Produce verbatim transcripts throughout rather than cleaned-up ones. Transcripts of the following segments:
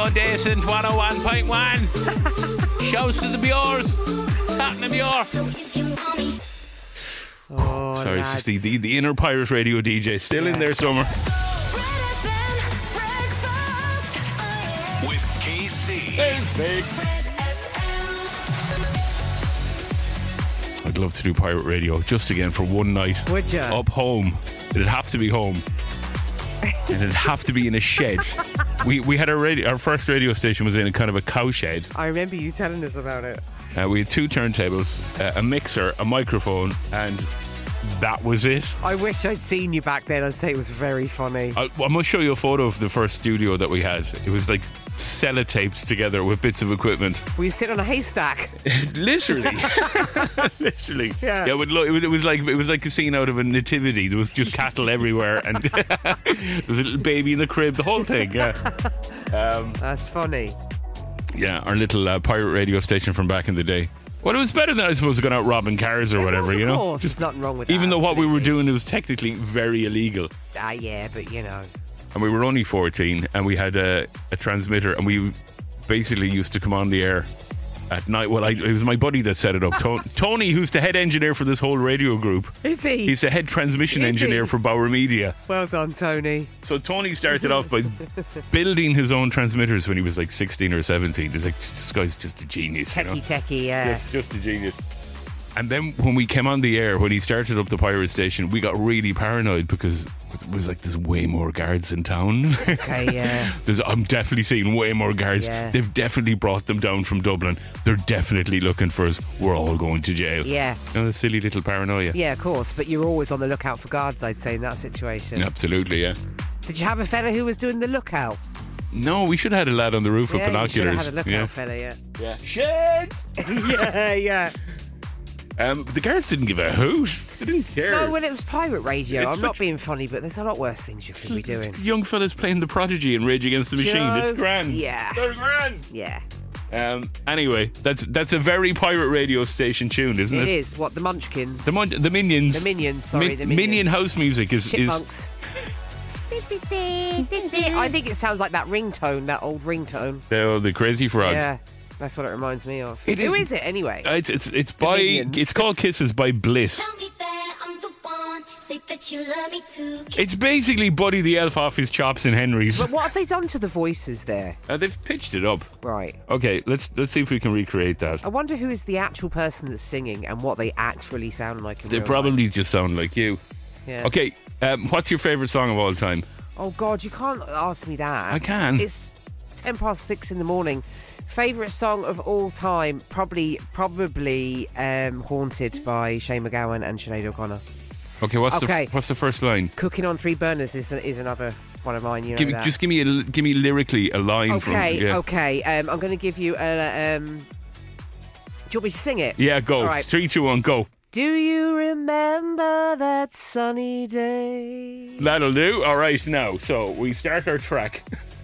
Decent one oh one point one. Shouts to the Bures. Tottenham Bure. Oh, Sorry, it's lads. just the, the, the inner pirate radio D J still Yeah. in there somewhere. With K C. There's big. I'd love to do pirate radio just again for one night. Would ya? Up home. It'd have to be home. And it'd have to be in a shed. We we had our radio, our first radio station was in a kind of a cow shed. I remember you telling us about it. Uh, we had two turntables, uh, a mixer, a microphone, and that was it. I wish I'd seen you back then. I'd say it was very funny. I, I must show you a photo of the first studio that we had. It was like sellotaped together with bits of equipment. Were you sitting on a haystack? Literally, literally. Yeah. Yeah. It, would look, it, was, it was like it was like a scene out of a nativity. There was just cattle everywhere, and there was a little baby in the crib. The whole thing. Yeah. Um, That's funny. yeah. Our little uh, pirate radio station from back in the day. Well, it was better than I suppose going out robbing cars or whatever. Of You know. course, there's nothing wrong with that. Even though what we were absolutely. doing it was technically very illegal. Ah, yeah, but you know. And we were only fourteen, and we had a, a transmitter, and we basically used to come on the air at night. Well, I, it was my buddy that set it up. To- Tony, who's the head engineer for this whole radio group. Is he? He's the head transmission Is engineer he? for Bauer Media. Well done, Tony. So Tony started off by building his own transmitters when he was like sixteen or seventeen. He's like, this guy's just a genius. You know? Techie, techie, yeah. Just, just a genius. And then when we came on the air, when he started up the pirate station, we got really paranoid because it was like there's way more guards in town. Okay, yeah. There's, I'm definitely seeing way more guards. Yeah. They've definitely brought them down from Dublin. They're definitely looking for us. We're all going to jail. Yeah. You know, the silly little paranoia. Yeah, of course. But you're always on the lookout for guards, I'd say, in that situation. Absolutely, yeah. Did you have a fella who was doing the lookout? No, we should have had a lad on the roof yeah, with binoculars. You should have had a lookout fella, yeah. yeah. Shit! yeah, yeah. Um, the guards didn't give a hoot. They didn't care. No, well, it was pirate radio. It's I'm not like- being funny, but there's a lot worse things you could be doing. Young fellas playing the Prodigy and Rage Against the Do you Machine. know? It's grand. Yeah. They're grand. Yeah. Um, anyway, that's that's a very pirate radio station tune, isn't it? It is. What, the Munchkins? The, mon- the Minions. The Minions, sorry, Mi- the Minions. Minion house music is... is Chipmunks. I think it sounds like that ringtone, that old ringtone. oh, the Crazy Frog. Yeah, that's what it reminds me of. It Who is- is it anyway? Uh, It's, it's, it's by... Minions. It's called Kisses by Bliss. Tell me that I'm the one. Say that you love me too. It's basically Buddy the Elf off his chops in Henry's. But what have they done to the voices there? Uh, they've pitched it up. Right. Okay, let's let's see if we can recreate that. I wonder who is the actual person that's singing and what they actually sound like in They real probably life. just sound like you. Yeah. Okay, um, what's your favourite song of all time? Oh, God, you can't ask me that. I can. It's ten past six in the morning. Favourite song of all time? Probably probably um, Haunted by Shane MacGowan and Sinead O'Connor. Okay, what's Okay. the what's the first line? Cooking on Three Burners is, is another one of mine. You know Give me, that. just give me a give me lyrically a line from. Okay, Yeah. okay. Um, I'm going to give you a. Um, do you want me to sing it? Yeah, go. All right. Three, two, one, go. Do you remember that sunny day? That'll do. All right, now, so we start our track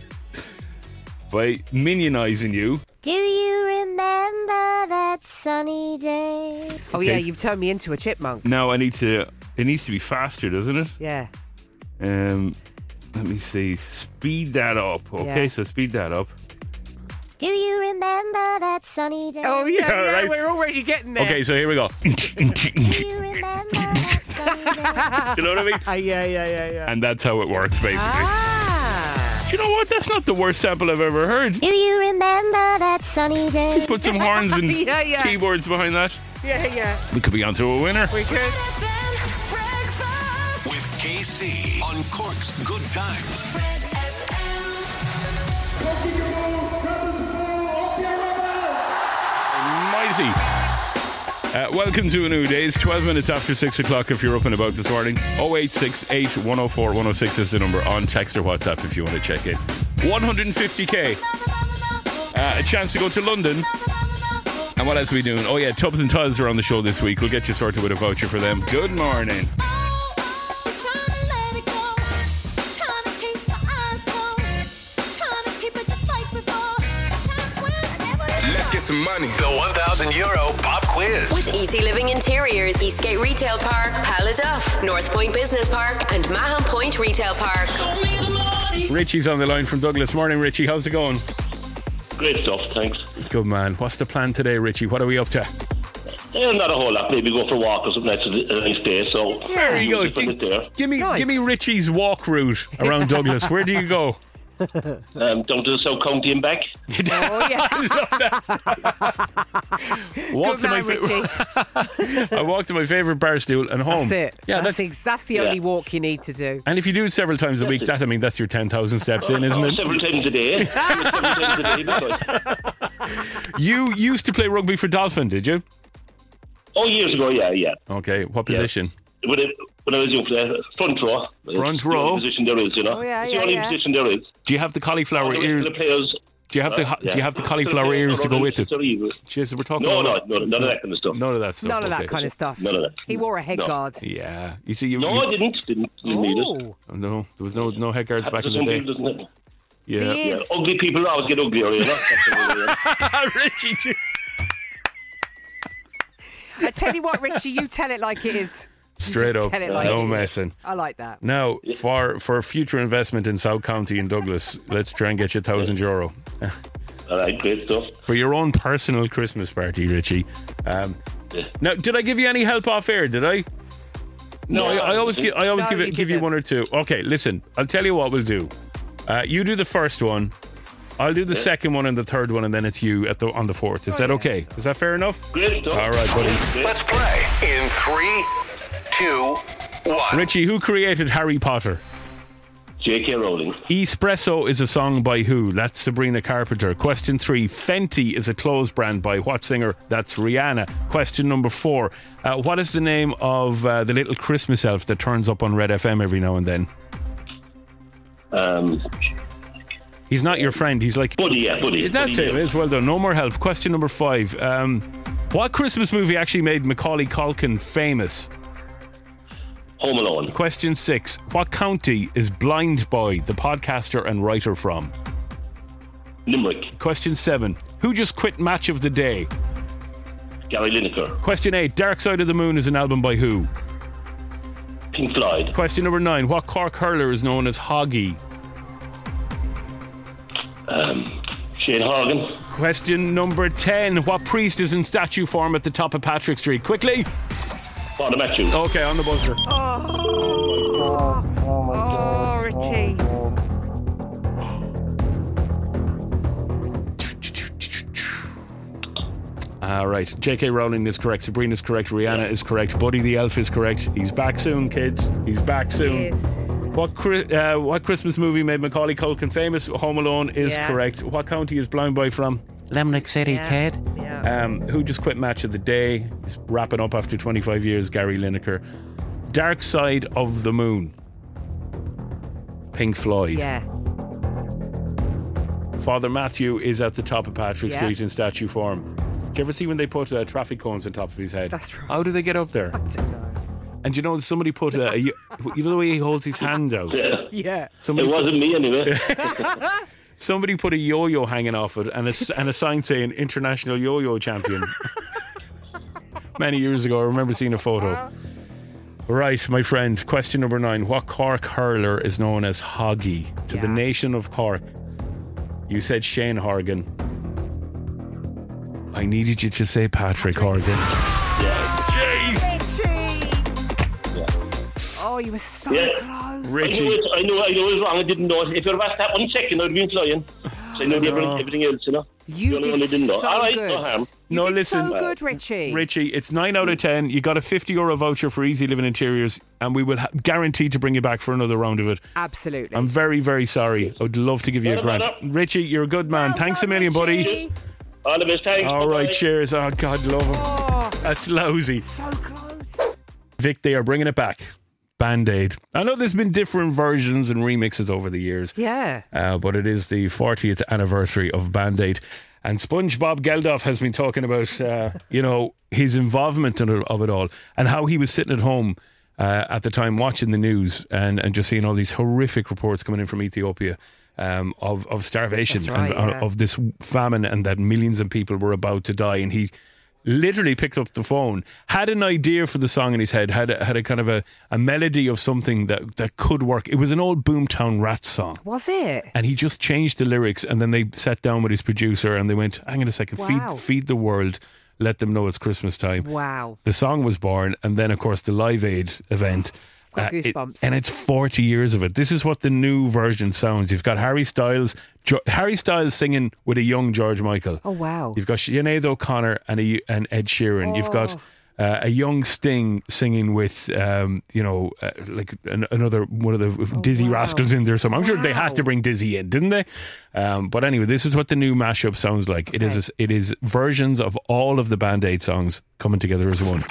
by minionizing you. Do you remember that sunny day? Oh Okay. yeah, you've turned me into a chipmunk. Now I need to. It needs to be faster, doesn't it? Yeah. Um, let me see. Speed that up. Okay, Yeah. so speed that up. Do you remember that sunny day? Oh yeah, Yeah, yeah, right. we're already getting there. Okay, so here we go. Do you remember that sunny day? You know what I mean? Ah, yeah, yeah, yeah, yeah. And that's how it works, basically. Ah. Do you know what? That's not the worst sample I've ever heard. Do you remember that sunny day? Put some horns and Yeah, yeah. keyboards behind that. Yeah, yeah. We could be onto a winner. We could. With K C on Cork's Good Times. Mighty. Uh, welcome to a new day. It's twelve minutes after six o'clock if you're up and about this morning. oh eight six eight, one oh four, one oh six is the number on text or WhatsApp if you want to check in. one hundred fifty k. Uh, a chance to go to London. And what else are we doing? Oh yeah, Tubbs and Tiles are on the show this week. We'll get you sorted with a voucher for them. Good morning. Let's get some money. The one thousand euro pop quiz. With Easy Living Interiors, Eastgate Retail Park, Paladuff, North Point Business Park and Mahon Point Retail Park. Richie's on the line from Douglas. Morning, Richie. How's it going? Great stuff, thanks. Good man. What's the plan today, Richie? What are we up to? Eh, not a whole lot. Maybe go for a walk or something. That's a nice day. So There you go. just spend it there. Give me, Nice. give me Richie's walk route around Douglas. Where do you go? Um, down to the South County and back. Oh, yeah. Walk Good to my man, fa- Richie. I walk to my favourite bar stool and home. That's it. Yeah, that's, that's, ex- that's the Yeah. only walk you need to do. and if you do it several times a week, that I mean that's your ten thousand steps in, isn't Oh, it? several times a day. several times a day. Because- You used to play rugby for Dolphin, did you? Oh, years ago, yeah, yeah. Okay, what Yeah. position? When, it, when I was young, uh, front row. Front It's the row? only position there is, you know. Oh, yeah, it's yeah, the only yeah. position there is. Do you have the cauliflower The ears? rest of the players. Do you have the uh, do you have the yeah. cauliflower ears to go with it? Sorry, you- Jeez, we're talking No, about no, no, none of that kind of stuff. none of that stuff. None of that okay. kind of stuff. None of that. He wore a head No. guard. Yeah, you see, you, No, you- I didn't. Didn't, didn't need it. Oh, no, there was no no head guards back in the Some day. people doesn't it? Yeah, He Yeah, is. ugly people always get uglier, you know. That's the way, yeah. Richie. I tell you what, Richie, you tell it like it is. You Straight just up, tell it like no it is. messing. I like that. Now, for for future investment in South County and Douglas, let's try and get you a thousand euro All right, great stuff. for your own personal Christmas party, Richie. Um, Yeah. now, did I give you any help off air? Did I? No, No, I, I always I give I always No, give you it give you didn't. one or two. Okay, listen, I'll tell you what we'll do. Uh, you do the first one. I'll do the second one and the third one, and then it's you at the on the fourth. Is that okay? Is that fair enough? Great stuff. All right, buddy. Let's play in three, two, one. Richie, who created Harry Potter? J K Rowling. Espresso is a song by who? That's Sabrina Carpenter. Question three. Fenty is a clothes brand by what singer? That's Rihanna. Question number four. Uh, what is the name of uh, the little Christmas elf that turns up on Red F M every now and then? Um, He's not your friend. He's like... Buddy, yeah, Buddy. That's Buddy, it. yeah. It's well done. No more help. Question number five. Um, what Christmas movie actually made Macaulay Culkin famous? Home Alone. Question six. What county is Blind Boy, the podcaster and writer, from? Limerick. Question seven. Who just quit Match of the Day? Gary Lineker. Question eight. Dark Side of the Moon is an album by who? Pink Floyd. Question number nine. What Cork hurler is known as Hoggy? Um, Shane Horgan. Question number ten. What priest is in statue form at the top of Patrick Street? Quickly. Father Matthews. Okay, on the buzzer. Oh, Richie. All right. J K Rowling is correct. Sabrina's correct. Rihanna is correct. Buddy the Elf is correct. He's back soon, kids. He's back soon. Yes. What Chri- uh, what Christmas movie made Macaulay Culkin famous? Home Alone is Yeah. correct. What county is Blind Boy from? Limerick City, Yeah. kid. Yeah. Um, who just quit Match of the Day? He's wrapping up after twenty-five years. Gary Lineker. Dark Side of the Moon. Pink Floyd. Yeah. Father Matthew is at the top of Patrick Yeah. Street in statue form. Do you ever see when they put uh, traffic cones on top of his head? That's right. How do they get up there? I don't know. And you know, somebody put a, a, you know the way he holds his hand out. Yeah. Yeah. It Somebody put, wasn't me anyway. somebody put a yo-yo hanging off it and a, s- and a sign saying "International Yo-Yo Champion." Many years ago, I remember seeing a photo. Right, my friend. Question number nine: what Cork hurler is known as Hoggy to the Yeah. nation of Cork? You said Shane Horgan. I needed you to say Patrick Horgan. Jeez. Oh, you were so Yeah. close. I Richie. knew, it, I knew I knew it was wrong. I didn't know it. If you'd have asked that one second, I'd have been flying. So I knew the everything, everything else, you know. You The only did one I didn't know. so All right, good. no harm. You No, did listen. so good, Richie. Richie, it's nine out of ten. You got a fifty euro voucher for Easy Living Interiors, and we will ha- guarantee to bring you back for another round of it. Absolutely. I'm very, very sorry. I would love to give you a No, no, grant. no. Richie, you're a good man. Well Thanks a done, million, buddy. Richie. All the best, thanks. All right, Bye-bye. cheers. Oh, God, love him. Oh, That's lousy. so close. Vic, they are bringing it back. Band-Aid. I know there's been different versions and remixes over the years. Yeah. Uh, but it is the fortieth anniversary of Band-Aid. And SpongeBob Geldof has been talking about, uh, you know, his involvement in it, of it all and how he was sitting at home uh, at the time watching the news and, and just seeing all these horrific reports coming in from Ethiopia um, of, of starvation That's right, and uh, yeah. of this famine and that millions of people were about to die. And he literally picked up the phone, had an idea for the song in his head, had a, had a kind of a, a melody of something that, that could work. It was an old Boomtown Rats song. Was it? And he just changed the lyrics, and then they sat down with his producer and they went, hang on a second, Wow. feed, feed the world, let them know it's Christmas time. Wow. The song was born, and then, of course, the Live Aid event. Got it- goosebumps. and it's forty years of it. This is what the new version sounds. You've got Harry Styles, jo- Harry Styles singing with a young George Michael. Oh, wow. You've got Sinead O'Connor and, a, and Ed Sheeran. You've got uh, a young Sting singing with, um, you know, uh, like an, another one of the Dizzy wow. Rascals in there. So I'm sure they Wow. had to bring Dizzy in, didn't they? Um, but anyway, this is what the new mashup sounds like. It is it is versions of all of the Band Aid songs coming together as one.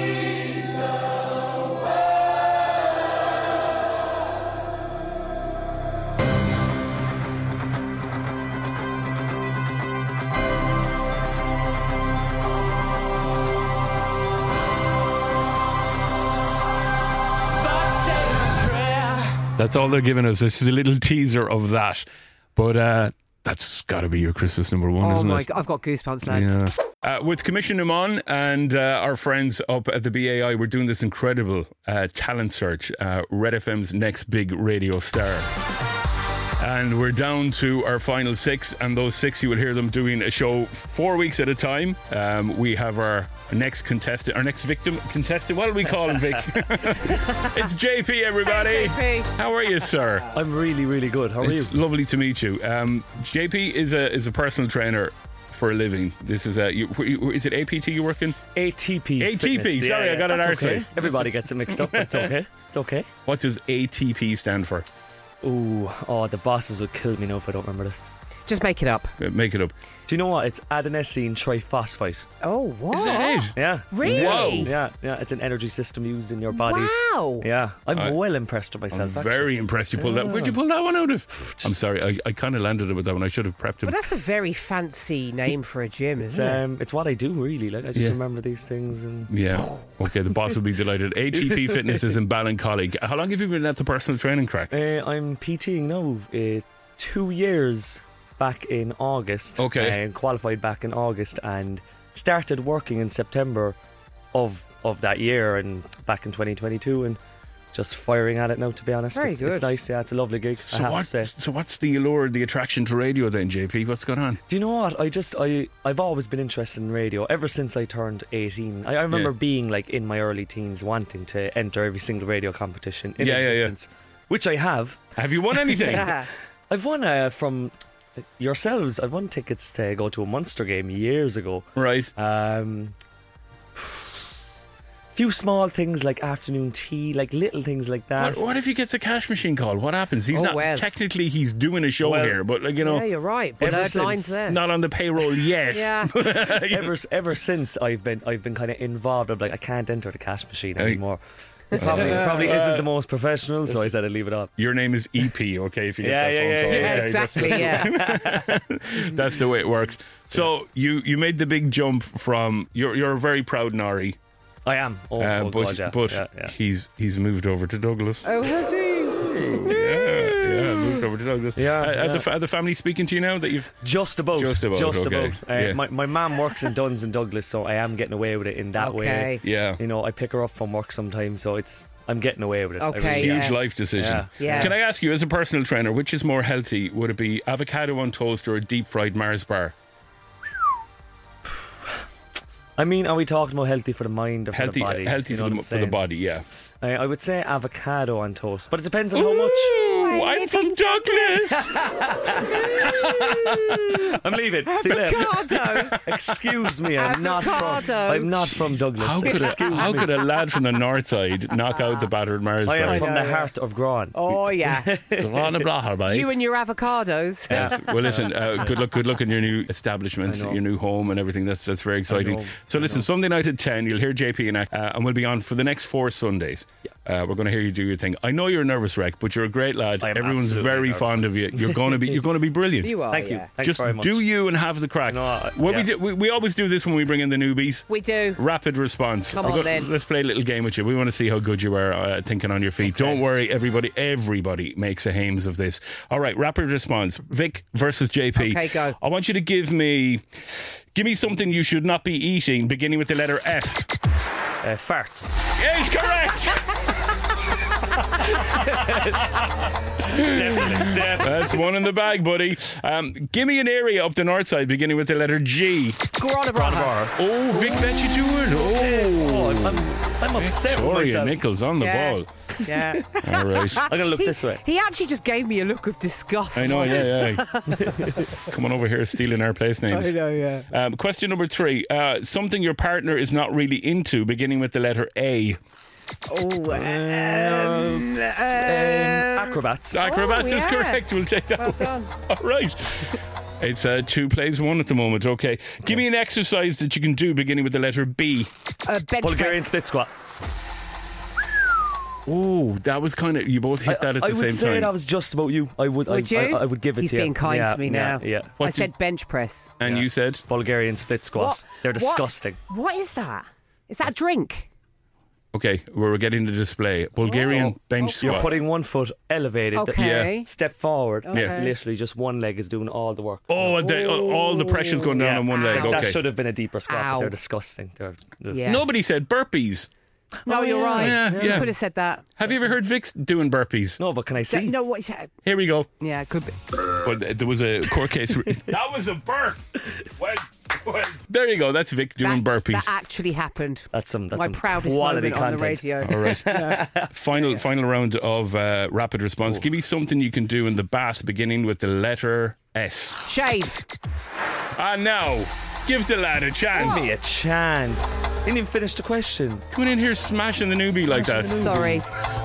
That's all they're giving us. It's a little teaser of that. But uh, that's got to be your Christmas number one, Oh isn't my it? God, I've got goosebumps, lads. Yeah. Uh, with Commission Oman and uh, our friends up at the B A I, we're doing this incredible uh, talent search. Uh, Red F M's next big radio star. And we're down to our final six, and those six, you will hear them doing a show four weeks at a time. Um, we have our next contestant, our next victim contestant. What do we call him, Vic? It's J P, everybody. Hey, J P. How are you, sir? I'm really, really good. How are It's you? lovely to meet you. Um, J P is a is a personal trainer for a living. This is a. You, is it A P T you work in? A T P. A T P, fitness. sorry, I got it That's our okay. side. Everybody gets it mixed up. It's okay. It's okay. What does A T P stand for? Ooh, oh, the bosses would kill me now if I don't remember this. Just make it up. Uh, Make it up. Do you know what? It's adenosine triphosphate. Oh, what? Is that it? Yeah. Really? Whoa. Yeah, yeah. It's an energy system used in your body. Wow. Yeah, I'm I- well impressed with I'm myself. actually. very impressed you pulled that. Where'd you pull that one out of? I'm sorry, I, I kind of landed it with that one. I should have prepped him. But that's a very fancy name for a gym, It's isn't it? um, it's what I do really. Like I just Yeah. remember these things and. Yeah. Okay, the boss will be delighted. A T P Fitness is in Ballincollig. How long have you been at the personal training crack? Uh, I'm PTing now. Uh, two years back in August. Okay. And qualified back in August and started working in September of of that year and back in twenty twenty-two and just firing at it now. To be honest, Very it's, good. it's nice. Yeah, it's a lovely gig. I So have what? to say. So what's the allure, the attraction to radio then, J P? What's going on? Do you know what? I just I I've always been interested in radio ever since I turned eighteen. I, I remember Yeah. being like in my early teens wanting to enter every single radio competition in Yeah, yeah, yeah. existence, which I have. Have you won anything? Yeah. I've won uh, from yourselves. I've won tickets to go to a Munster game years ago. Right. Um, few small things like afternoon tea, like little things like that. What, what if he gets a cash machine call? What happens? He's Oh, not well. technically he's doing a show Well, here, but like you know, Yeah, you're right. But Ever those since- lines there. not on the payroll yet. Yeah. ever ever since I've been I've been kind of involved. I'm like I can't enter the cash machine Hey. anymore. It probably it probably isn't the most professional, so I said I'd leave it off. Your name is E P, okay? If you get Yeah, that yeah, phone yeah, call, yeah. Yeah, okay? exactly. That's, Yeah. that's the way it works. So you you made the big jump from you're you're a very proud Nari, I am. Oh, uh, oh but God, yeah. but yeah, yeah. he's he's moved over to Douglas. Oh, has he? Yeah, yeah, moved over to Douglas. Yeah, Uh, Are, yeah. the, fa- are the family speaking to you now that you've? Just about. Just about, Just okay. about. Uh, Yeah. My my mum works in Duns and Douglas, so I am getting away with it in that way. Okay. Yeah. You know, I pick her up from work sometimes, so it's I'm getting away with it. I Okay, really am. Huge yeah. life decision. Yeah. Yeah. Can I ask you, as a personal trainer, which is more healthy? Would it be avocado on toast or a deep fried Mars bar? I mean, are we talking about healthy for the mind or Healthy, for the body? healthy You know for, what the, I'm for the saying? body. Yeah. I, I would say avocado on toast, but it depends on how much. Ooh, I'm from Douglas. I'm leaving. See you later. Avocado. Excuse me, I'm not from. Avocado. I'm not from Douglas. How could, a, Excuse how me. could a lad from the north side knock out the battered Mars I am bar? from know, the yeah. heart of Gran. Oh, yeah. You and your avocados. Yes. Well, listen. Uh, good luck. Good luck in your new establishment, I know. your new home, and everything. That's that's very exciting. know. So, I listen. know. Sunday night at ten, you'll hear J P and uh, and we'll be on for the next four Sundays. Yeah. Uh, we're going to hear you do your thing. I know you're a nervous wreck, but you're a great lad. I am Everyone's absolutely very nervous. fond of you. You're going to be. You're going to be brilliant. You are. Thank you. yeah. Thanks Just very much. do you and have the crack. No, I- what we, yeah. do, we we always do this when we bring in the newbies. We do. Rapid response. Come We're on, go- then. Let's play a little game with you. We want to see how good you are uh, thinking on your feet. Don't worry, everybody. Everybody makes a hames of this. All right, rapid response. Vic versus J P. Okay, go. I want you to give me, give me something you should not be eating, beginning with the letter F. Uh, farts. Yes, correct. Definitely. Definitely. That's one in the bag, buddy. Um, give me an area up the north side, beginning with the letter G. Granabara. Oh, Vic, that you doing? Oh, Oh, I'm, I'm, I'm upset with Victoria myself. Nichols on the Yeah. ball. Yeah. All right. I'm going to look He, this way. he actually just gave me a look of disgust. I know, yeah, yeah. Come on over here, stealing our place names. I know, yeah. Um, question number three. Uh, something your partner is not really into, beginning with the letter A. Oh, um, um, Acrobats. Acrobats is yeah. correct. We'll take that Well one. done. All right. It's uh, two plays one at the moment. Okay. Give me an exercise that you can do beginning with the letter B. uh, bench Bulgarian press. split squat. Oh, that was kind of, you both hit that at I the would same say time. that was just about you. I would. Would I, you? I, I would give it He's to you. being kind yeah, to me yeah, now. Yeah. What I did- said bench press. and Yeah. you said? Bulgarian split squat. What? They're What? disgusting. What is that? Is that a drink? Okay, we're getting the display. Bulgarian So, bench squat. You're putting one foot elevated. Okay. Yeah. Step forward. Okay. Literally just one leg is doing all the work. Oh, and they, all the pressure's going down Yeah. on one leg. Ow. Okay. That should have been a deeper squat, Ow. but they're disgusting. They're, they're Yeah. Nobody said burpees. No, Oh, you're yeah. right. Yeah, You yeah. could have said that. Have you ever heard Vic's doing burpees? No, but can I see? No, what? Here we go. Yeah, it could be. Well, there was a court case. That was a burp. Well, well. There you go. That's Vic doing that, burpees. That actually happened. That's some. That's My some proudest quality moment on the content. radio. All right. Final final round of uh, rapid response. Give me something you can do in the bath beginning with the letter S. Shave. And now, give the lad a chance. Give me a chance. Didn't even finish the question. Coming in here smashing the newbie like that. Sorry.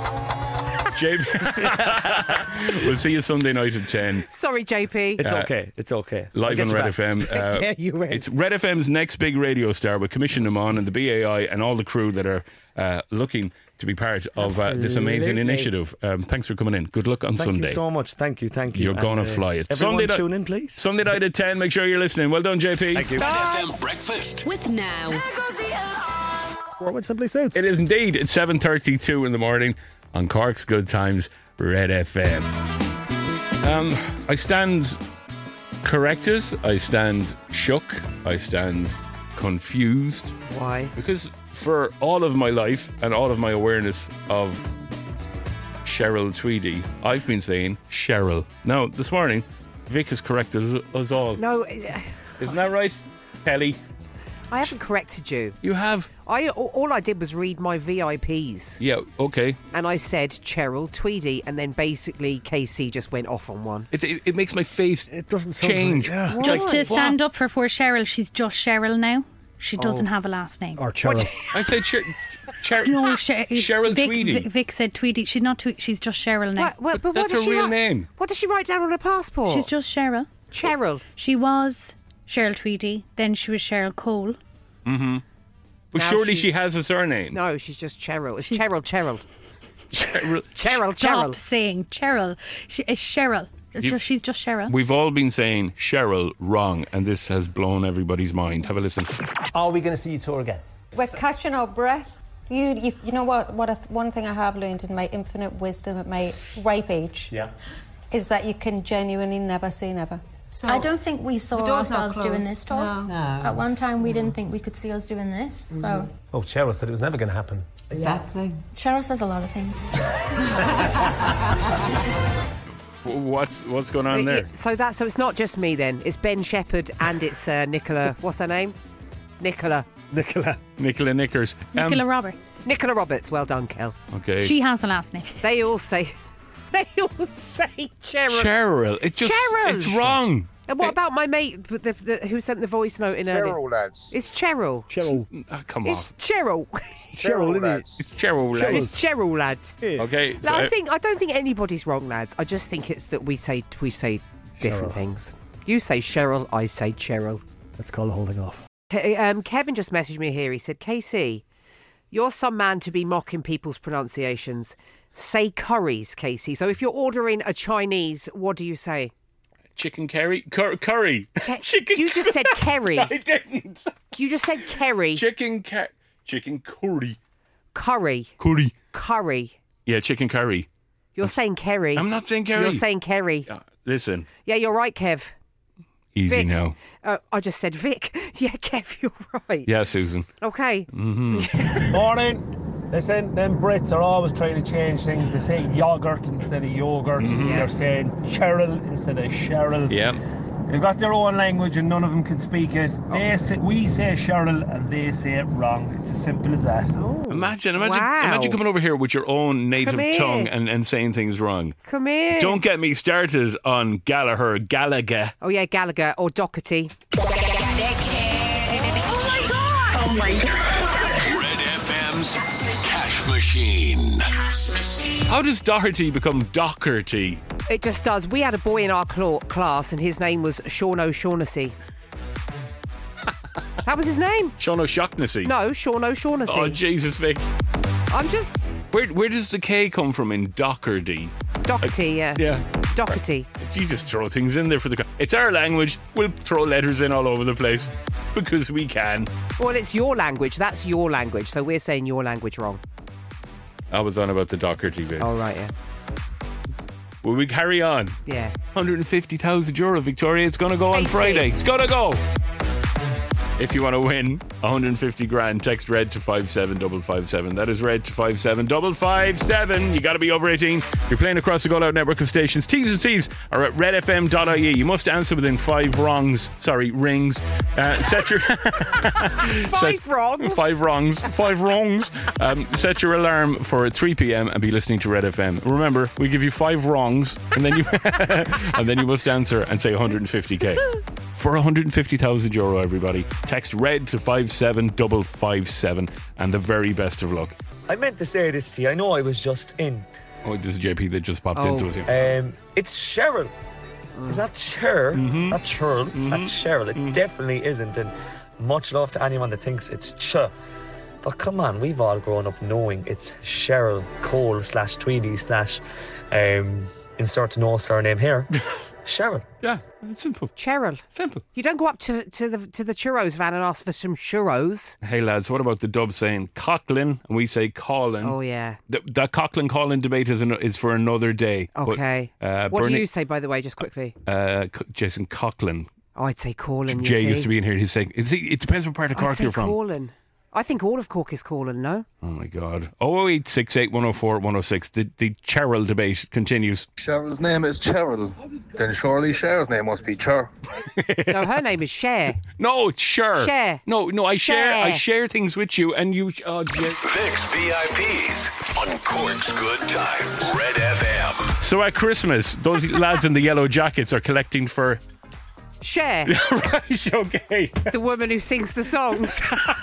J P. We'll see you Sunday night at ten. Sorry, J P. It's Uh, okay. It's okay. I'll Live get on you Red back. F M. Uh, Yeah, you will. It's Red F M's next big radio star. We commissioned him on, and the B A I and all the crew that are uh, looking to be part of uh, this amazing Absolutely. initiative. Um, thanks for coming in. Good luck on Thank Sunday. you so much. Thank you. Thank you. You're And, gonna uh, fly it. Everyone Sunday night- tune in, please. Sunday night at ten. Make sure you're listening. Well done, J P. Thank you. Red F M breakfast. With Now. What Simply Suits. It is indeed. It's seven thirty-two in the morning on Cork's Good Times, Red F M. Um, I stand corrected. I stand shook. I stand confused. Why? Because for all of my life and all of my awareness of Cheryl Tweedy, I've been saying Cheryl. Now, this morning, Vic has corrected us all. No, Isn't that right, Kelly? I haven't corrected you. You have. I all I did was read my V I Ps, Yeah, okay. and I said Cheryl Tweedy, and then basically K C just went off on one. It, it, it makes my face It doesn't sound change. right, yeah. Just to Like, stand up for poor Cheryl, she's just Cheryl now. She doesn't have a last name. Or Cheryl. I said Cher- Cher- No, Cher- Cheryl Vic, Tweedy. Vic, Vic said Tweedy. She's not Tweedy. She's just Cheryl now. What, what, but what that's does her she real write- name. What does she write down on her passport? She's just Cheryl. Cheryl. She was Cheryl Tweedy. Then she was Cheryl Cole. But Now surely she's- she has a surname. No, she's just Cheryl. It's Cheryl. Cheryl. Cheryl. Cheryl. Stop Cheryl. saying Cheryl. She, it's Cheryl. It's You- just, she's just Cheryl. We've all been saying Cheryl wrong, and this has blown everybody's mind. Have a listen. Are we going to see you tour again? We're catching our breath. You, you, you know what? What I, one thing I have learned in my infinite wisdom at my ripe age, Yeah. is that you can genuinely never say never. So I don't think we saw The door's not ourselves doing closed. this tour. No. At one time, we didn't think we could see us doing this. So Oh, Cheryl said it was never going to happen. Exactly. Cheryl says a lot of things. What's what's going on there? So that so it's not just me then. It's Ben Shepherd and it's uh, Nicola. What's her name? Nicola. Nicola. Nicola Knickers. Um, Nicola Robert. Nicola Roberts. Well done, Kel. Okay. She has a last name. They all say. They all say Cheryl. Cheryl. It just. Cheryl. It's wrong. And what about my mate the, the, the, who sent the voice note in earlier? Cheryl, lads. It's Cheryl. Cheryl. Ah, come It's on. Cheryl. Cheryl, isn't it? lads. It's Cheryl. Cheryl. lads. It's Cheryl, lads. Okay. No, so, I uh, think I don't think anybody's wrong, lads. I just think it's that we say we say different Cheryl. things. You say Cheryl, I say Cheryl. Let's call the holding off. Ke- Um, Kevin just messaged me here. He said, K C, You're some man to be mocking people's pronunciations. Say curries, Casey. So if you're ordering a Chinese, what do you say? Chicken curry? Cur- curry. Ke- Chicken you just said curry. I didn't. You just said curry. Chicken cur- Chicken curry. Curry. Curry. Curry. Yeah, chicken curry. You're saying curry. I'm not saying curry. You're saying curry. Uh, listen. Yeah, you're right, Kev. Easy Vic. now. Uh, I just said Vic. Yeah, Kev, you're right. Yeah, Susan. Okay. Mm-hmm. Morning. Listen, them Brits are always trying to change things. They say yogurt instead of yogurt. Mm-hmm. They're saying Cheryl instead of Cheryl. Yeah. They've got their own language and none of them can speak it. They say, we say Cheryl and they say it wrong. It's as simple as that. Oh, Imagine, imagine, wow. imagine coming over here with your own native Come here. tongue and, and saying things wrong. Come here. Don't get me started on Gallagher, Gallagher. Oh, yeah, Gallagher or Doherty. Oh my God. Red F M's Cash Machine. How does Doherty become Doherty? It just does. We had a boy in our cl- class and his name was Sean O'Shaughnessy. That was his name. Sean O'Shaughnessy? No, Sean O'Shaughnessy. Oh, Jesus, Vic. I'm just... Where where does the K come from in Doherty? Doherty, yeah. Yeah. Doherty. You just throw things in there for the... It's our language. We'll throw letters in all over the place because we can. Well, it's your language. That's your language. So we're saying your language wrong. I was on about the Doherty bit. Oh, right, yeah. Will we carry on? Yeah. one hundred fifty thousand euro, Victoria. It's going to go on Take Friday. it. It's going to go. If you want to win one hundred fifty grand, text red to five seven five five seven. That is red to five seven five five seven. You got to be over eighteen. You're playing across the Go Loud network of stations. T's and C's are at red f m dot I E. You must answer within five wrongs. Sorry, rings. Uh, set your Five set, wrongs? Five wrongs. Five wrongs. Um, set your alarm for three p.m. and be listening to Red F M. Remember, we give you five wrongs, and then you and then you must answer and say one hundred fifty k. For one hundred fifty thousand euro, everybody. Text red to five seven five five seven and the very best of luck. I meant to say this to you. I know I was just in. Oh, this is J P that just popped Oh. into us here. Um, it's Cheryl. Is that Cher? Mm-hmm. Not Cheryl. It's not Cheryl. It Mhm. definitely isn't. And much love to anyone that thinks it's Ch. But come on, we've all grown up knowing it's Cheryl Cole slash Tweedy slash um, insert no surname here. Cheryl. Yeah, it's simple. Cheryl. Simple. You don't go up to, to the to the churros van and ask for some churros. Hey lads, what about the dub saying Coughlin and we say Colin? Oh, yeah. The, that Coughlin Colin debate is, an, is for another day. But, Okay. uh, what Bernie, do you say, by the way, just quickly? Uh, C- Jason Coughlin. Oh, I'd say Colin, you Jay see. used to be in here. He's saying, it's, it depends what part of I'd Cork say you're from. Colin. I think all of Cork is Colin, no? Oh my God. oh eight six eight one oh four one oh six. The, the Cheryl debate continues. Cheryl's name is Cheryl. Then surely Cher's name must be Cher. No, her name is Cher. No, it's Cher. Cher. No, no, I share. Cher. I share things with you, and you. Oh, yeah. Vic's V I Ps on Cork's Good Times. Red F M. So at Christmas, those lads in the yellow jackets are collecting for. Cher. Right, okay. The woman who sings the songs.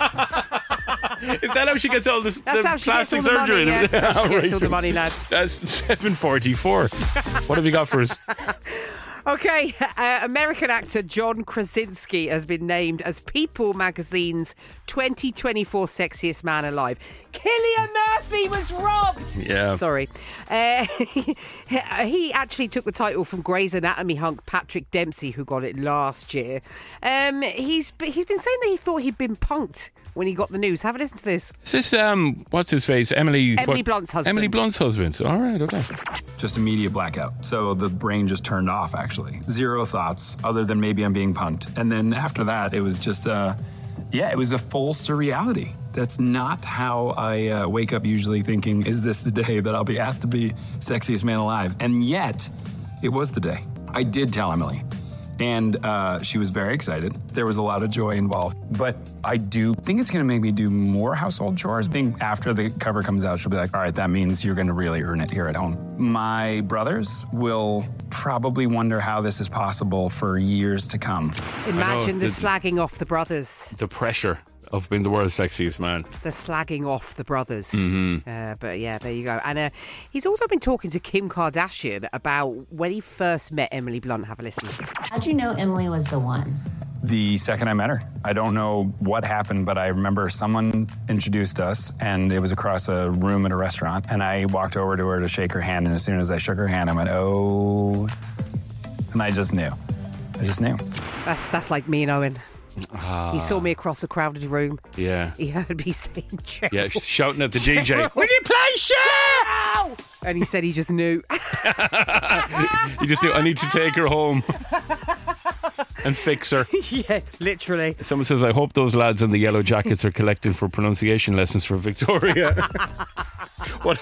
Is that how she gets all this That's the how she gets plastic all the surgery? money, yeah. That's how she Right. gets all the money, lads. That's seven forty-four. What have you got for us? Okay, uh, American actor John Krasinski has been named as People magazine's twenty twenty-four Sexiest Man Alive. Cillian Murphy was robbed! Yeah. Sorry. Uh, he actually took the title from Grey's Anatomy hunk Patrick Dempsey, who got it last year. Um, he's, he's been saying that he thought he'd been punked when he got the news. Have a listen to this. Is this, um, what's his face? Emily... Emily what? Blunt's husband. Emily Blunt's husband. All right, okay. Just immediate blackout. So the brain just turned off, actually. Zero thoughts, other than maybe I'm being punked. And then after that, it was just, uh, yeah, it was a full surreality. That's not how I uh, wake up usually thinking, is this the day that I'll be asked to be sexiest man alive? And yet, it was the day. I did tell Emily. And uh, she was very excited. There was a lot of joy involved. But I do think it's going to make me do more household chores. I think after the cover comes out, she'll be like, all right, that means you're going to really earn it here at home. My brothers will probably wonder how this is possible for years to come. Imagine the, the- slagging off the brothers. The pressure of being the world's sexiest man. The slagging off the brothers. Mhm. Uh, but yeah, there you go. And uh, he's also been talking to Kim Kardashian about when he first met Emily Blunt. Have a listen. How'd you know Emily was the one? the second I met her. I don't know what happened, but I remember someone introduced us, and it was across a room at a restaurant, and I walked over to her to shake her hand, and as soon as I shook her hand, I went, oh, and I just knew. I just knew. That's that's like me and Owen. Ah. He saw me across a crowded room. Yeah. He heard me saying Cheryl. Yeah, shouting at the D J. Cheryl. Will you play Cheryl? And he said he just knew. He just knew, I need to take her home and fix her. Yeah, literally. Someone says, I hope those lads in the yellow jackets are collecting for pronunciation lessons for Victoria. What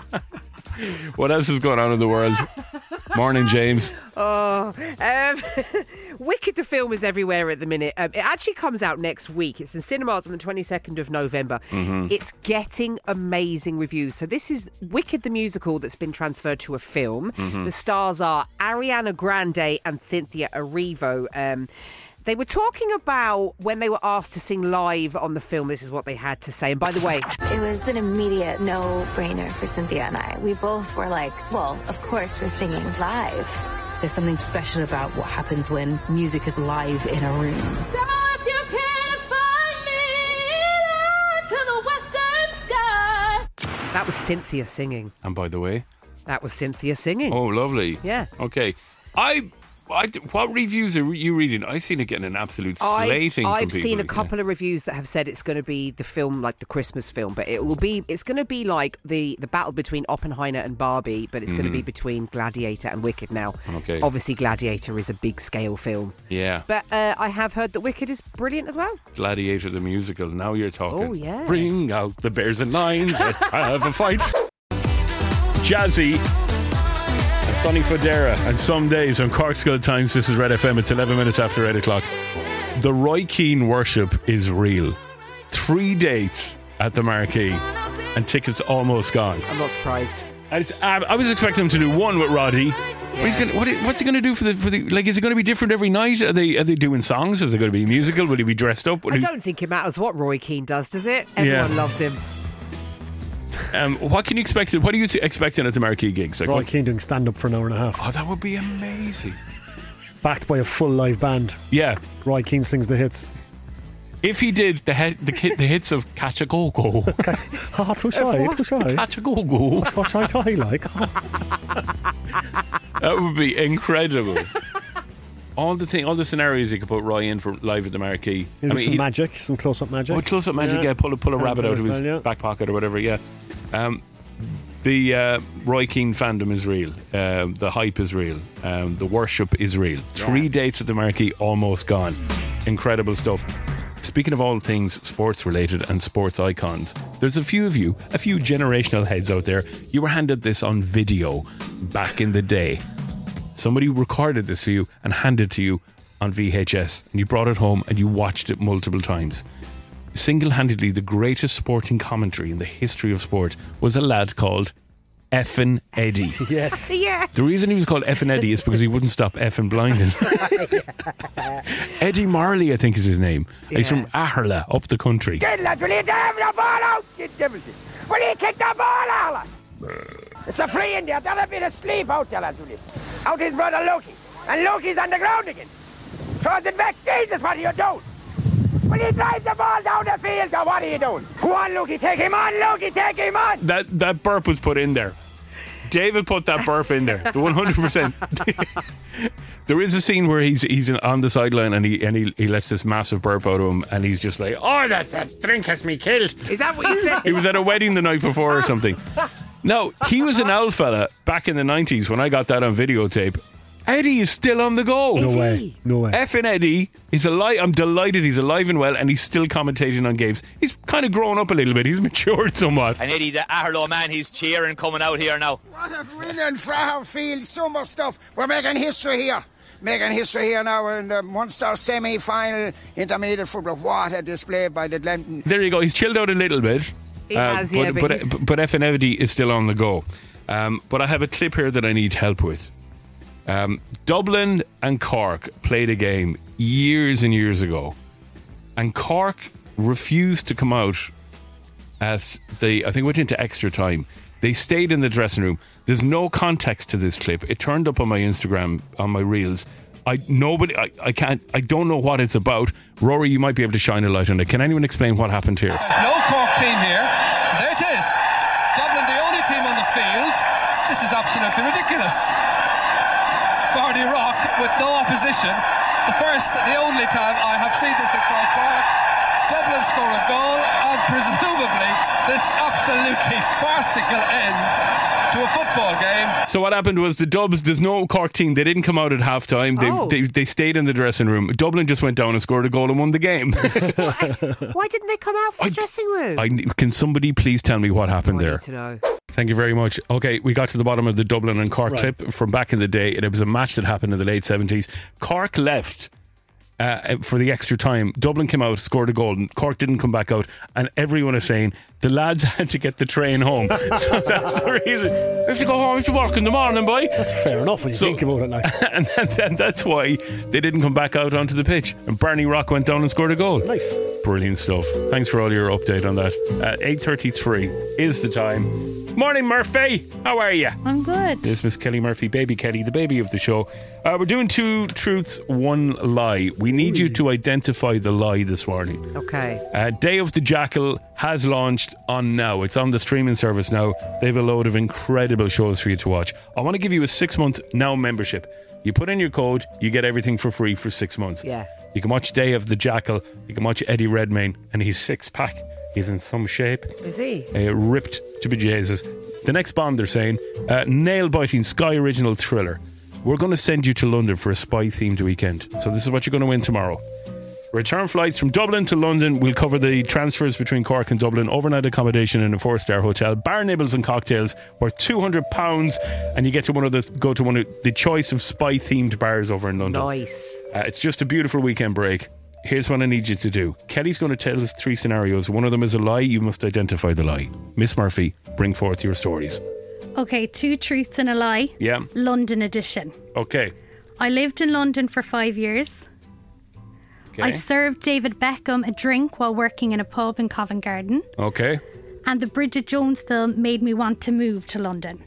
What else is going on in the world? Morning, James. Oh, um, Wicked the film is everywhere at the minute. Um, it actually comes out next week. It's in cinemas on the twenty-second of November. Mm-hmm. It's getting amazing reviews. So this is Wicked the musical that's been transferred to a film. Mm-hmm. The stars are Ariana Grande and Cynthia Erivo. Um, They were talking about when they were asked to sing live on the film, this is what they had to say. And by the way, it was an immediate no-brainer for Cynthia and I. We both were like, well, of course we're singing live. There's something special about what happens when music is live in a room. So if you can't find me to the western sky. That was Cynthia singing. And by the way, that was Cynthia singing. Oh, lovely. Yeah. Okay. I... I, what reviews are you reading? I've seen it getting an absolute slating I've, from I've people. seen a couple of reviews that have said it's going to be the film like the Christmas film, but it will be it's going to be like the, the battle between Oppenheimer and Barbie, but it's mm. going to be between Gladiator and Wicked now. Okay. Obviously Gladiator is a big scale film. Yeah. But uh, I have heard that Wicked is brilliant as well. Gladiator the musical. Now you're talking. Oh yeah. Bring out the bears and lions. Let's have a fight. Jazzy. Sonny Fodera, and some days on Cork's Good Times. This is Red F M. It's eleven minutes after eight o'clock. The Roy Keane worship is real. Three dates at the Marquee, and tickets almost gone. I'm not surprised. I was, I was expecting him to do one with Roddy. Yeah. But he's gonna, what, what's he going to do for the for the like? Is it going to be different every night? Are they are they doing songs? Is it going to be musical? Will he be dressed up? Will I he... don't think it matters what Roy Keane does, does it? Everyone Yeah. loves him. Um, what can you expect? What are you expecting at the Marquee gigs? Like, Roy what? Keane doing stand up for an hour and a half. Oh, that would be amazing. Backed by a full live band. Yeah. Roy Keane sings the hits. If he did the he- the, ki- the hits of Catch a Go Go. Ah, too shy, too shy. Catch a Go Go. What shy tie like? That would be incredible. All the thing, all the scenarios you could put Roy in for live at the Marquee. I mean, some magic, some close-up magic. Oh, close-up magic, yeah. yeah pull a, pull a yeah, rabbit out of his yeah. back pocket or whatever, yeah. Um, the uh, Roy Keane fandom is real. Um, the hype is real. Um, the worship is real. Yeah. Three dates at the Marquee, almost gone. Incredible stuff. Speaking of all things sports-related and sports icons, there's a few of you, a few generational heads out there. You were handed this on video back in the day. Somebody recorded this for you and handed it to you on V H S, and you brought it home and you watched it multiple times. Single-handedly, the greatest sporting commentary in the history of sport was a lad called Effin' Eddie. Yes. Yeah. The reason he was called Effin' Eddie is because he wouldn't stop effing blinding. Eddie Marley, I think, is his name. Yeah. He's from Aherla, up the country. Get lads, will you have the ball out, you devils? Will you kick the ball out? It's a free in there. That'll be the sleep out there, lads, will you? Out his brother Loki. And Loki's on the ground again. Throws it back. Jesus, what are you doing? Will you drive the ball down the field, or what are you doing? Go on, Loki, take him on, Loki, take him on. That that burp was put in there. David put that burp in there. The one hundred percent. There is a scene where he's he's on the sideline and he and he, he lets this massive burp out of him, and he's just like, oh, that, that drink has me killed. Is that what he said? He was at a wedding the night before or something. No, he was an old fella back in the nineties when I got that on videotape. Eddie is still on the go. No way. No way. Effin' Eddie is alive. I'm delighted he's alive and well, and he's still commentating on games. He's kind of grown up a little bit. He's matured somewhat. And Eddie, the Aherlow man, he's cheering coming out here now. What a winning for our field. So much stuff. We're making history here. Making history here now. We're in the Munster semi-final intermediate football. What a display by the Glenton. There you go. He's chilled out a little bit. He uh, has, yeah. But, But, but, he's... but Effin' Eddie is still on the go. Um, but I have a clip here that I need help with. Um, Dublin and Cork played a game years and years ago, and Cork refused to come out at the, I think it went into extra time. They stayed in the dressing room. There's no context to this clip. It turned up on my Instagram, on my reels, I nobody. I, I can't. I don't know what it's about. Rory, you might be able to shine a light on it. Can anyone explain what happened here? There's no Cork team here. There it is. Dublin, the only team on the field. This is absolutely ridiculous. Barney Rock with no opposition. The first, the only time I have seen this at Croke Park. Dublin score a goal, and presumably this absolutely farcical end to a football game. So what happened was the Dubs, there's no Cork team. They didn't come out at half time. They, Oh. they they stayed in the dressing room. Dublin just went down and scored a goal and won the game. Why didn't they come out from the dressing room? I, can somebody please tell me what happened Oh, I there? need to know. Thank you very much. Okay, we got to the bottom of the Dublin and Cork Right. clip from back in the day. It was a match that happened in the late seventies. Cork left uh, for the extra time. Dublin came out, scored a goal, and Cork didn't come back out. And everyone is saying the lads had to get the train home. So that's the reason. We have to go home to work in the morning, boy. That's fair enough when you So- think about it. Like, and, and, and that's why they didn't come back out onto the pitch. And Barney Rock went down and scored a goal. Nice. Brilliant stuff. Thanks for all your update on that. Uh, eight thirty-three is the time. Morning, Murphy. How are you? I'm good. This is Miss Kelly Murphy, baby Kelly, the baby of the show. Uh, we're doing two truths, one lie. We need you to identify the lie this morning. Okay. Uh, Day of the Jackal has launched on Now. It's on the streaming service now. They have a load of incredible shows for you to watch. I want to give you a six month Now membership. You put in your code, you get everything for free for six months. Yeah. You can watch Day of the Jackal, you can watch Eddie Redmayne, and he's six pack. He's in some shape. Is he? Uh, ripped to bejesus. The next Bond, they're saying, uh, nail-biting Sky original thriller. We're going to send you to London for a spy-themed weekend. So this is what you're going to win tomorrow. Return flights from Dublin to London. We'll cover the transfers between Cork and Dublin. Overnight accommodation in a four-star hotel. Bar nibbles and cocktails worth two hundred pounds, and you get to one of the go to one of the choice of spy-themed bars over in London. Nice. Uh, it's just a beautiful weekend break. Here's what I need you to do. Kelly's going to tell us three scenarios. One of them is a lie. You must identify the lie. Miss Murphy, bring forth your stories. Okay, two truths and a lie. Yeah. London edition. Okay. I lived in London for five years. Okay. I served David Beckham a drink while working in a pub in Covent Garden. Okay. And the Bridget Jones film made me want to move to London.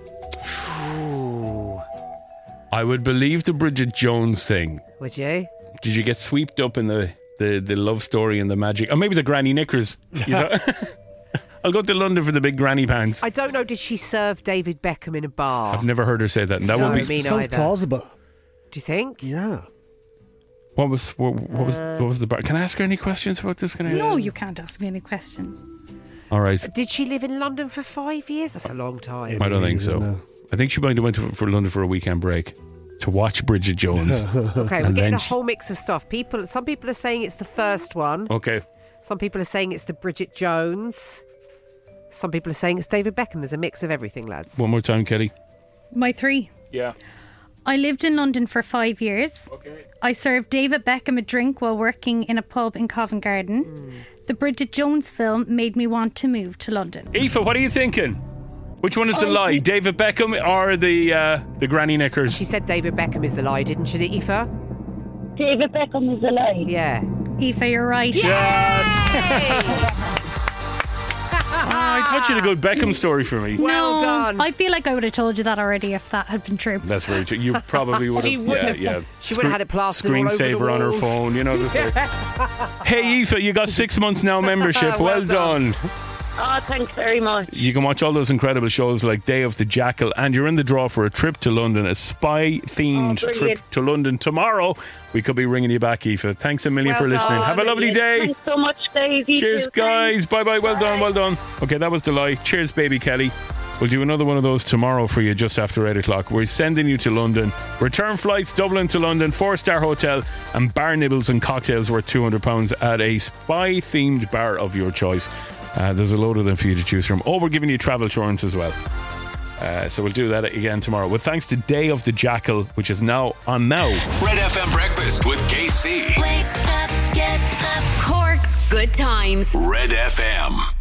Ooh. I would believe the Bridget Jones thing. Would you? Did you get swept up in the, the, the love story and the magic? Or maybe the granny knickers. You know? I'll go to London for the big granny pants. I don't know. Did she serve David Beckham in a bar? I've never heard her say that. And that So would be me sounds neither. plausible. Do you think? Yeah. What was what, what was what was the bar? Can I ask her any questions about this? Can I? No, you can't ask me any questions. All right. Did she live in London for five years? That's a long time. I don't think Isn't so. it? I think she might have went to, for London for a weekend break to watch Bridget Jones. Okay, we're And getting then a she- whole mix of stuff. People, some people are saying it's the first one. Okay. Some people are saying it's the Bridget Jones. Some people are saying it's David Beckham. There's a mix of everything, lads. One more time, Kelly. My three. Yeah. I lived in London for five years. Okay. I served David Beckham a drink while working in a pub in Covent Garden. Mm. The Bridget Jones film made me want to move to London. Aoife, what are you thinking? Which one is the Oh, lie? David Beckham or the uh, the granny knickers? She said David Beckham is the lie, didn't she, Aoife? David Beckham is the lie. Yeah. Aoife, you're right. Ah, I thought you had a good Beckham story for me. Well no, done. I feel like I would have told you that already if that had been true. That's very true. You probably would have. She would yeah, have- yeah. she would have had it plastered all over the Screensaver on her walls. phone. You know. This Hey, Aoife, you got six months now membership. well, Well done. done. Oh, thanks very much. You can watch all those incredible shows like Day of the Jackal, and you're in the draw for a trip to London, a spy-themed Oh, trip brilliant. to London tomorrow. We could be ringing you back, Aoife. Thanks a million Well for listening. done. Have a lovely day. Thanks so much, guys. You Cheers, too. guys. Bye bye. Well done. Well done. Okay, that was the lie. Cheers, baby Kelly. We'll do another one of those tomorrow for you just after eight o'clock. We're sending you to London. Return flights, Dublin to London, four-star hotel, and bar nibbles and cocktails worth two hundred pounds at a spy-themed bar of your choice. Uh, there's a load of them for you to choose from. Oh, we're giving you travel insurance as well. Uh, so we'll do that again tomorrow. With thanks to Day of the Jackal, which is now on Now. Red F M Breakfast with K C. Wake up, get up. Cork's Good Times. Red F M.